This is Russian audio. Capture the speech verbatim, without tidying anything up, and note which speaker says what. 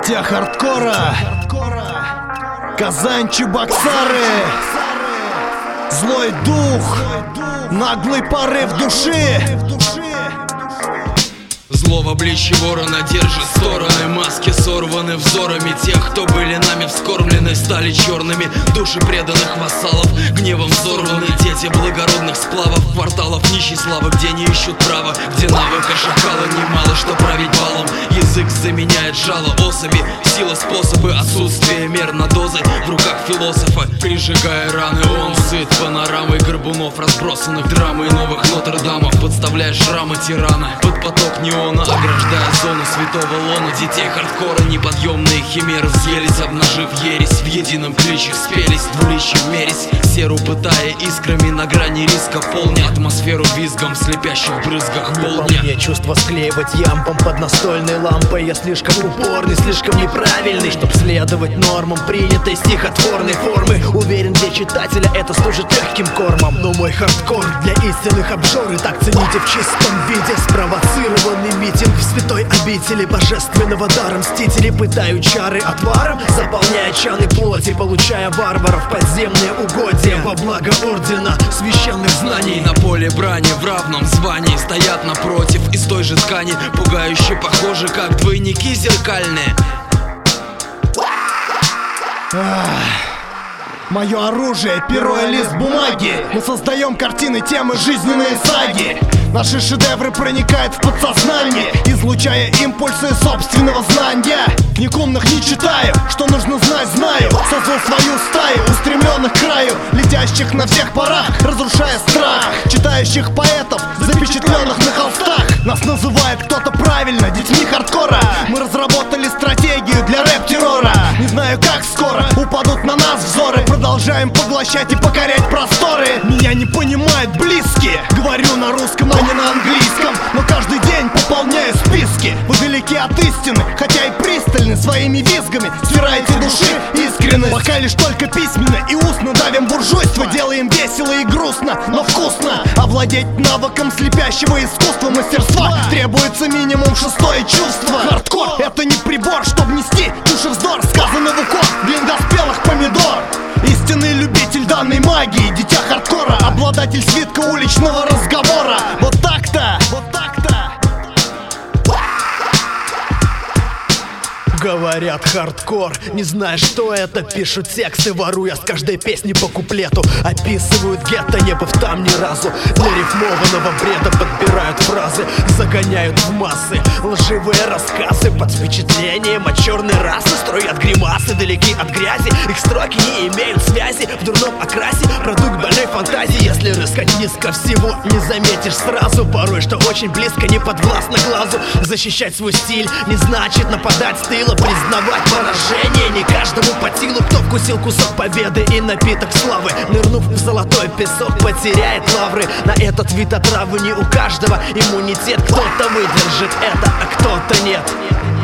Speaker 1: Дитя хардкора, Казань, Чебоксары, злой дух, наглый порыв души.
Speaker 2: Зло в обличье ворона держит стороны, маски сорваны взорами тех, кто были нами вскормлены, стали черными. Души преданных вассалов гневом взорваны. Дети благородных сплавов, кварталов нищей славы, где не ищут права, где навыка шакала немало, что править балом. Язык заменяет жало особи, сила, способы, отсутствие мер на дозы в руках философа. Прижигая раны, он сыт панорамой горбунов, разбросанных драмой новых Нотр-Дамов. Подставляя шрамы тирана под поток неона, ограждая зону святого лона. Детей хардкора неподъемные химеры взъелись, обнажив ересь, в едином кличе спелись, двуличие мерись, серу пытая искрами на грани риска, полня атмосферу визгом в слепящих брызгах полдня.
Speaker 3: Мне чувство склеивать ямбом под настольной лампой. Я слишком упорный, слишком неправильный, чтоб следовать нормам принятой стихотворной формы. Уверен, для читателя это служит легким кормом. Но мой хардкор для истинных обжоры, так цените в чистом виде. Спровоцированный митинг в святой обители божественного дара. Мстители пытают чары отваром, заполняя чаны плоти, получая варваров подземные угодья во благо ордена священных знаний.
Speaker 2: На поле брани в равном звании стоят напротив из той же ткани, пугающе похожи, как двойники зеркальные.
Speaker 1: Мое оружие, перо и лист бумаги. Мы создаем картины, темы, жизненные саги. Наши шедевры проникают в подсознание, излучая импульсы собственного знания. Книг умных не читаю, что нужно знать, знаю. Создал свою стаю, устремленных к краю, летящих на всех парах, разрушая страх. Читающих поэтов, запечатленных на холстах. Нас называет кто-то правильно детьми хардкора. Мы разработали стратегию для рэп-террора. Не знаю, как скоро упадут на нас взоры. Продолжаем поглощать и покорять просторы. Меня не понимают близкие, говорю на русском, а не на английском. Но каждый день пополняю списки. Вы далеки от истины, хотя и пристальны своими визгами. Стираете души искренность. Пока лишь только письменно и устно давим буржуйство. Делаем весело и грустно, но вкусно. Овладеть навыком слепящего искусства, мастерства требуется минимум шестое чувство. Хардкор — это не прибор, чтобы нести души вздор. Сказано в укор, длинноспелых помидор. Истинный любитель данной магии, дитя хардкора, обладатель свитка уличного разговора. Вот так-то, вот так-то.
Speaker 3: Говорят хардкор, не знаю, что это. Пишут тексты, воруя с каждой песни по куплету. Описывают гетто, не быв там ни разу. Для рифмованного бреда подбирают фразы, загоняют в массы лживые рассказы. Под впечатлением от черной расы строят гримасы, далеки от грязи. Их строки не имеют связи, в дурном окрасе продукт больной фантазии. Если рыскать низко, всего не заметишь сразу. Порой, что очень близко, не подвластно глазу. Защищать свой стиль не значит нападать с тыла. Признавать поражение не каждому по силу. Кто вкусил кусок победы и напиток славы, нырнув в золотой песок, потеряет лавры. На этот вид отравы не у каждого иммунитет. Кто-то выдержит это, а кто-то нет.